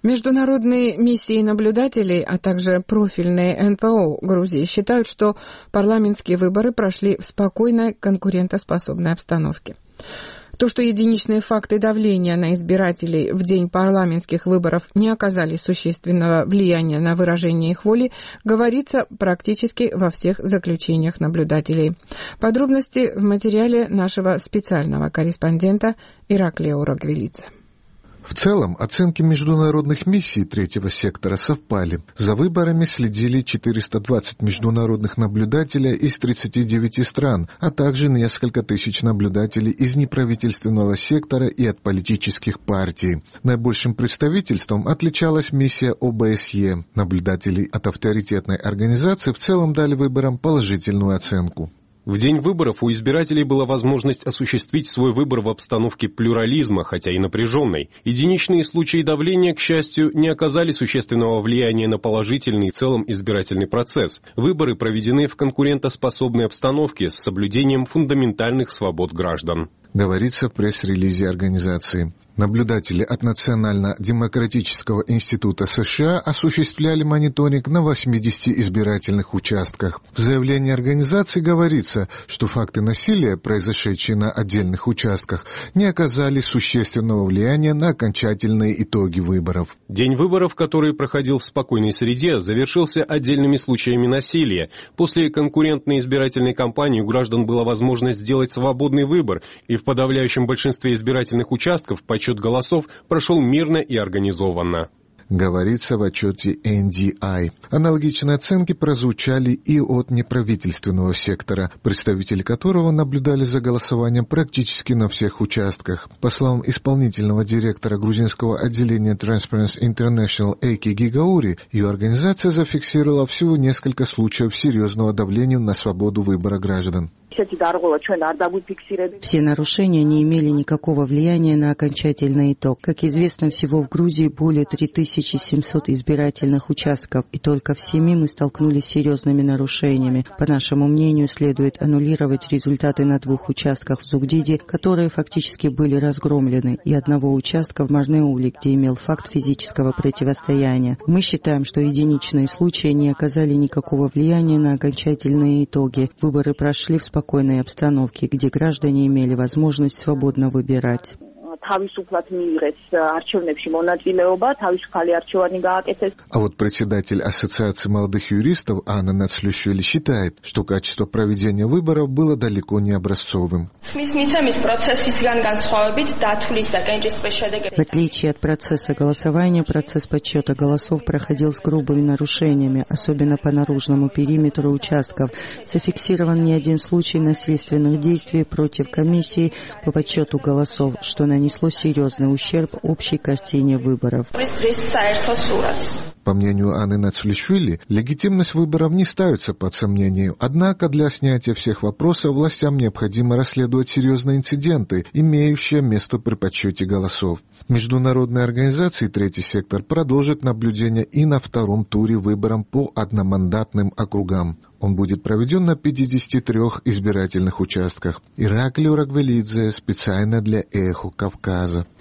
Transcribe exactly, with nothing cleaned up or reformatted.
Международные миссии наблюдателей, а также профильные эн пэ о Грузии считают, что парламентские выборы прошли в спокойной, конкурентоспособной обстановке. То, что единичные факты давления на избирателей в день парламентских выборов не оказали существенного влияния на выражение их воли, говорится практически во всех заключениях наблюдателей. Подробности в материале нашего специального корреспондента Ираклия Урагвелидзе. В целом, оценки международных миссий третьего сектора совпали. За выборами следили четыреста двадцать международных наблюдателей из тридцати девяти стран, а также несколько тысяч наблюдателей из неправительственного сектора и от политических партий. Наибольшим представительством отличалась миссия о бэ эс е. Наблюдатели от авторитетной организации в целом дали выборам положительную оценку. В день выборов у избирателей была возможность осуществить свой выбор в обстановке плюрализма, хотя и напряженной. Единичные случаи давления, к счастью, не оказали существенного влияния на положительный в целом избирательный процесс. Выборы проведены в конкурентоспособной обстановке с соблюдением фундаментальных свобод граждан. Говорится в пресс-релизе организации. Наблюдатели от Национально-демократического института США осуществляли мониторинг на восьмидесяти избирательных участках. В заявлении организации говорится, что факты насилия, произошедшие на отдельных участках, не оказали существенного влияния на окончательные итоги выборов. День выборов, который проходил в спокойной среде, завершился отдельными случаями насилия. После конкурентной избирательной кампании у граждан была возможность сделать свободный выбор, и в подавляющем большинстве избирательных участков подсчет голосов прошел мирно и организованно. Говорится в отчете эн ди ай. Аналогичные оценки прозвучали и от неправительственного сектора, представители которого наблюдали за голосованием практически на всех участках. По словам исполнительного директора грузинского отделения Transparency International Эйки Гигаури, ее организация зафиксировала всего несколько случаев серьезного давления на свободу выбора граждан. Все нарушения не имели никакого влияния на окончательный итог. Как известно, всего в Грузии более три тысячи семьсот избирательных участков, и только в семи мы столкнулись с серьезными нарушениями. По нашему мнению, следует аннулировать результаты на двух участках в Зугдиде, которые фактически были разгромлены, и одного участка в Марнеуле, где имел факт физического противостояния. Мы считаем, что единичные случаи не оказали никакого влияния на окончательные итоги. Выборы прошли в спокойной спокойной обстановке, где граждане имели возможность свободно выбирать. А вот председатель Ассоциации молодых юристов Анна Нацлюшвили считает, что качество проведения выборов было далеко не образцовым. В отличие от процесса голосования, процесс подсчета голосов проходил с грубыми нарушениями, особенно по наружному периметру участков. Зафиксирован не один случай насильственных действий против комиссии по подсчету голосов, что нанесло серьезный ущерб общей картине выборов. По мнению Анны Нацлюшвили, легитимность выборов не ставится под сомнение. Однако для снятия всех вопросов властям необходимо расследовать серьезные инциденты, имеющие место при подсчете голосов. Международные организации «Третий сектор» продолжат наблюдение и на втором туре выборам по одномандатным округам. Он будет проведен на пятидесяти трёх избирательных участках. Ираклий Урагвелидзе специально для «Эхо Кавказа».